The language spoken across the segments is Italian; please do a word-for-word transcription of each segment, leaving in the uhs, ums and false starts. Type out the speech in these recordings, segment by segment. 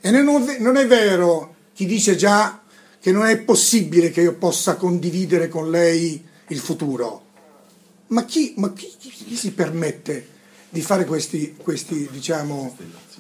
E non, non è vero chi dice già che non è possibile che io possa condividere con lei il futuro. Ma chi, ma chi, chi, chi si permette di fare questi, questi diciamo,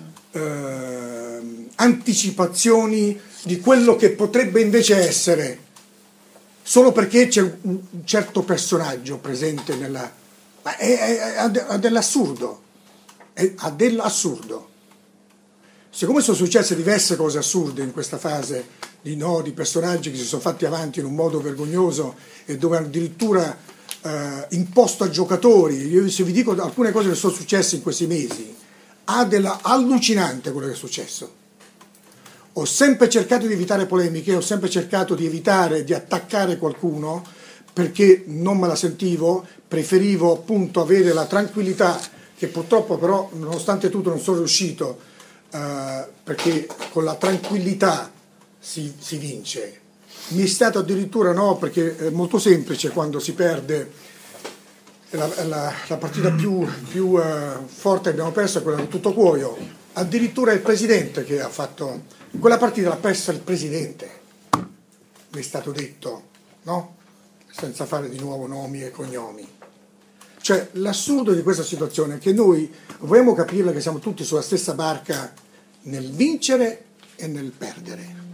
eh, anticipazioni di quello che potrebbe invece essere, solo perché c'è un, un certo personaggio presente nella... Ma è, è, è, ha dell'assurdo, è, ha dell'assurdo. Siccome sono successe diverse cose assurde in questa fase di, no, di personaggi che si sono fatti avanti in un modo vergognoso e dove addirittura eh, imposto a giocatori, io se vi dico alcune cose che sono successe in questi mesi, ha della allucinante quello che è successo. Ho sempre cercato di evitare polemiche, ho sempre cercato di evitare di attaccare qualcuno perché non me la sentivo, preferivo appunto avere la tranquillità, che purtroppo però nonostante tutto non sono riuscito, Uh, perché con la tranquillità si, si vince. Mi è stato addirittura no, perché è molto semplice quando si perde la, la, la partita più, più uh, forte che abbiamo perso è quella di Tuttocuoio. Addirittura il presidente che ha fatto quella partita l'ha persa il presidente, mi è stato detto, no? Senza fare di nuovo nomi e cognomi. Cioè l'assurdo di questa situazione è che noi vogliamo capirla che siamo tutti sulla stessa barca nel vincere e nel perdere.